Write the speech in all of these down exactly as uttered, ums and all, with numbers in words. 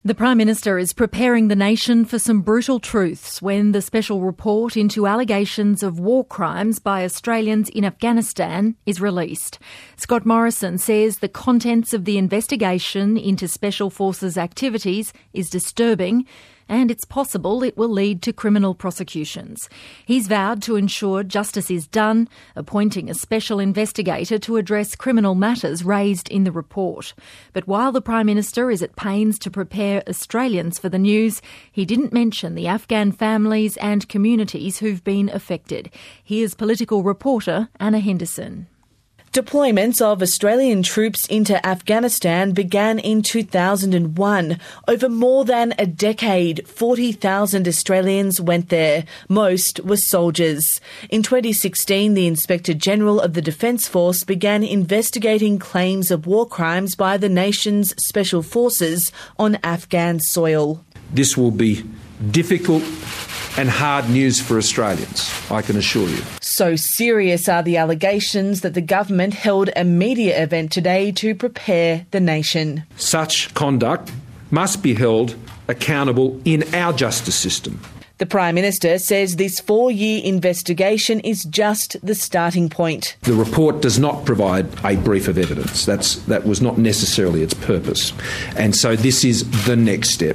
The Prime Minister is preparing the nation for some brutal truths when the special report into allegations of war crimes by Australians in Afghanistan is released. Scott Morrison says the contents of the investigation into Special Forces activities is disturbing, and it's possible it will lead to criminal prosecutions. He's vowed to ensure justice is done, appointing a special investigator to address criminal matters raised in the report. But while the Prime Minister is at pains to prepare Australians for the news, he didn't mention the Afghan families and communities who've been affected. Here's political reporter Anna Henderson. Deployments of Australian troops into Afghanistan began in two thousand one. Over more than a decade, forty thousand Australians went there. Most were soldiers. In twenty sixteen, the Inspector General of the Defence Force began investigating claims of war crimes by the nation's special forces on Afghan soil. This will be difficult and hard news for Australians, I can assure you. So serious are the allegations that the government held a media event today to prepare the nation. Such conduct must be held accountable in our justice system. The Prime Minister says this four-year investigation is just the starting point. The report does not provide a brief of evidence. That's, that was not necessarily its purpose. And so this is the next step.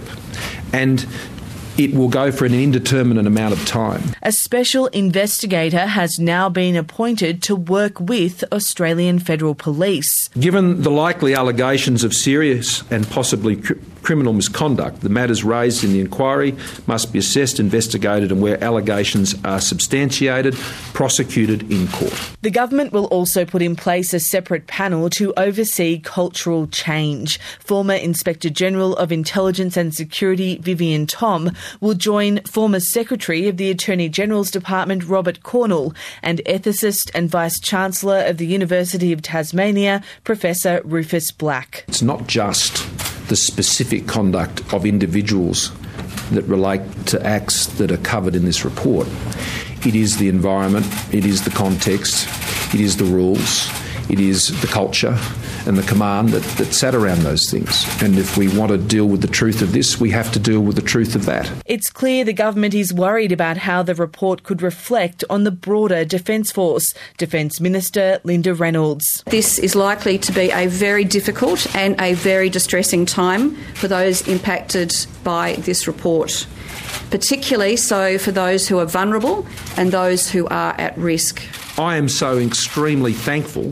And it will go for an indeterminate amount of time. A special investigator has now been appointed to work with Australian Federal Police. Given the likely allegations of serious and possibly cr- criminal misconduct, the matters raised in the inquiry must be assessed, investigated, and where allegations are substantiated, prosecuted in court. The government will also put in place a separate panel to oversee cultural change. Former Inspector General of Intelligence and Security Vivienne Thom will join former Secretary of the Attorney General's Department Robert Cornell and ethicist and Vice-Chancellor of the University of Tasmania, Professor Rufus Black. It's not just the specific conduct of individuals that relate to acts that are covered in this report. It is the environment, it is the context, it is the rules, it is the culture and the command that, that sat around those things. And if we want to deal with the truth of this, we have to deal with the truth of that. It's clear the government is worried about how the report could reflect on the broader Defence Force. Defence Minister Linda Reynolds. This is likely to be a very difficult and a very distressing time for those impacted by this report, particularly so for those who are vulnerable and those who are at risk. I am so extremely thankful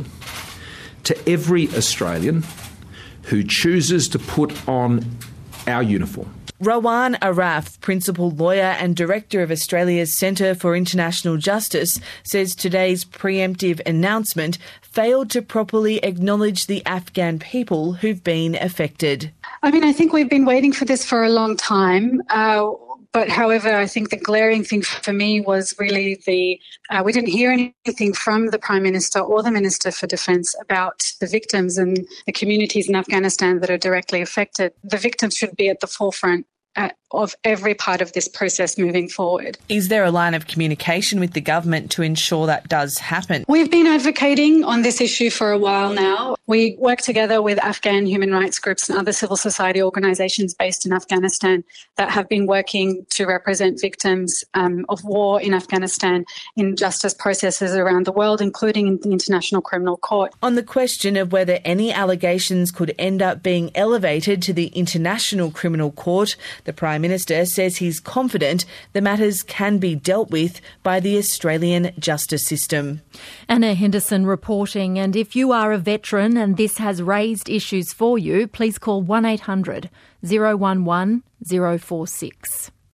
to every Australian who chooses to put on our uniform. Rowan Araf, Principal Lawyer and Director of Australia's Centre for International Justice, says today's preemptive announcement failed to properly acknowledge the Afghan people who've been affected. I mean, I think we've been waiting for this for a long time. Uh, But however, I think the glaring thing for me was really the, uh, we didn't hear anything from the Prime Minister or the Minister for Defence about the victims and the communities in Afghanistan that are directly affected. The victims should be at the forefront uh, of every part of this process moving forward. Is there a line of communication with the government to ensure that does happen? We've been advocating on this issue for a while now. We work together with Afghan human rights groups and other civil society organisations based in Afghanistan that have been working to represent victims um, of war in Afghanistan in justice processes around the world, including in the International Criminal Court. On the question of whether any allegations could end up being elevated to the International Criminal Court, the Prime Minister says he's confident the matters can be dealt with by the Australian justice system. Anna Henderson reporting, and if you are a veteran and this has raised issues for you, please call one eight hundred, oh one one, oh four six.